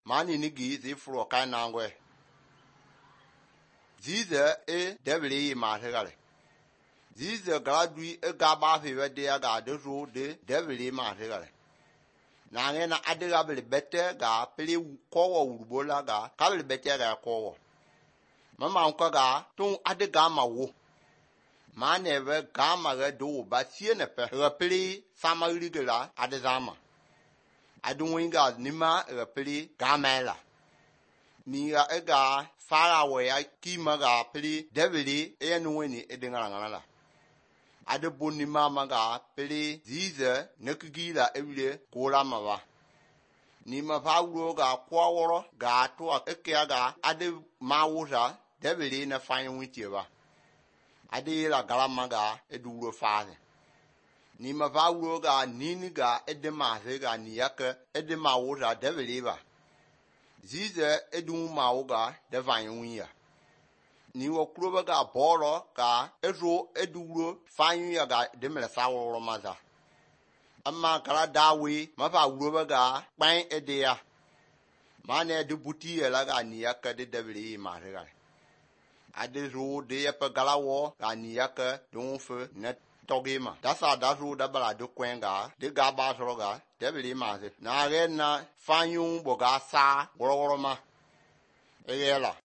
mani ni gi zi furo kai nangwe zize debili ma tegale zize gradui ga ba fe wede ga de ro de debili ma tegale na nge na adiga bele bete ga pele kowo urubola ga ka bele bete ga kowo mama nko ga tun adiga ma wo ma ne we ga ma ga do ba sie ne pe pele samari ga la adizama adunwinga nima pele ga mela ni ga fara we ya kima ga pele debili nuweni edinga ngala ade bonni mama ga pele zize nekigila ebile kola mawa ni ma fa wuro ga kwaworo ga to ekia ga ade mawuza debili na fanyin witiba ade la galama ga eduro faze ni ma fa wuro ga nini ga edema ze ga niyaka edema wuza debili ba zize edun mawuga de fanyin wiya ni wo kuroba ga boro ga ezo eduro fanyu ya ga de mele saworo maza amma kala dawe ma fa kuroba ga pan edeya mane de buti ya la ga ni ya ka de debili ma re ade ro de ya pa galawo ga ni ya ka don fe ne togema da sa da ro da bala de kwenga de ga ba so ga debili ma se na re na fanyu bo ga sa woro ma eyela